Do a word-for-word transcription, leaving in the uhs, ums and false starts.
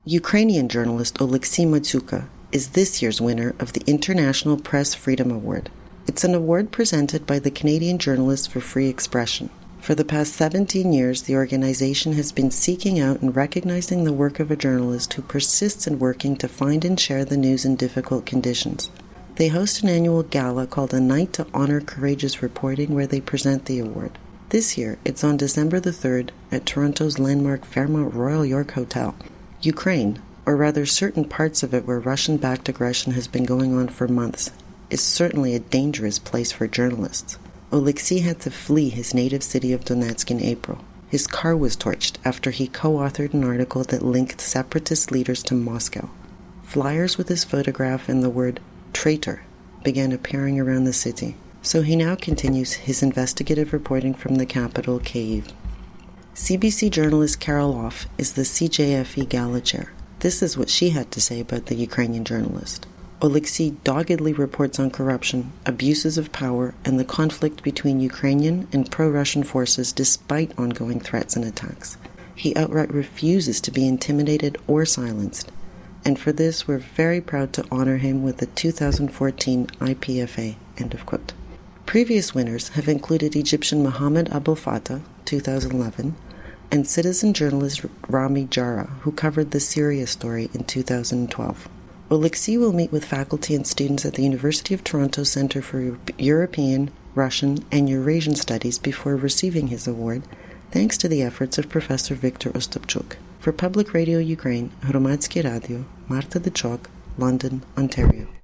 Ukrainian journalist Oleksiy Matsuka is this year's winner of the International Press Freedom Award. It's an award presented by the Canadian Journalists for Free Expression. For the past seventeen years, the organization has been seeking out and recognizing the work of a journalist who persists in working to find and share the news in difficult conditions. They host an annual gala called A Night to Honor Courageous Reporting, where they present the award. This year, it's on December the third at Toronto's landmark Fairmont Royal York Hotel. Ukraine, or rather certain parts of it where Russian-backed aggression has been going on for months, is certainly a dangerous place for journalists. Oleksiy had to flee his native city of Donetsk in April. His car was torched after he co-authored an article that linked separatist leaders to Moscow. Flyers with his photograph and the word traitor began appearing around the city, so he now continues his investigative reporting from the capital, Kyiv. C B C journalist Carol Off is the C J F E Gala chair. This is what she had to say about the Ukrainian journalist. Oleksiy doggedly reports on corruption, abuses of power, and the conflict between Ukrainian and pro-Russian forces despite ongoing threats and attacks. He outright refuses to be intimidated or silenced, and for this we're very proud to honor him with the two thousand fourteen I P F A. End of quote. Previous winners have included Egyptian Mohammed Abdel Fattah, two thousand eleven, and citizen journalist Rami Jarrah, who covered the Syria story in two thousand twelve. Oleksiy will meet with faculty and students at the University of Toronto Centre for European, Russian, and Eurasian Studies before receiving his award, thanks to the efforts of Professor Viktor Ostapchuk. For Public Radio Ukraine, Hromadske Radio, Marta Dechok, London, Ontario.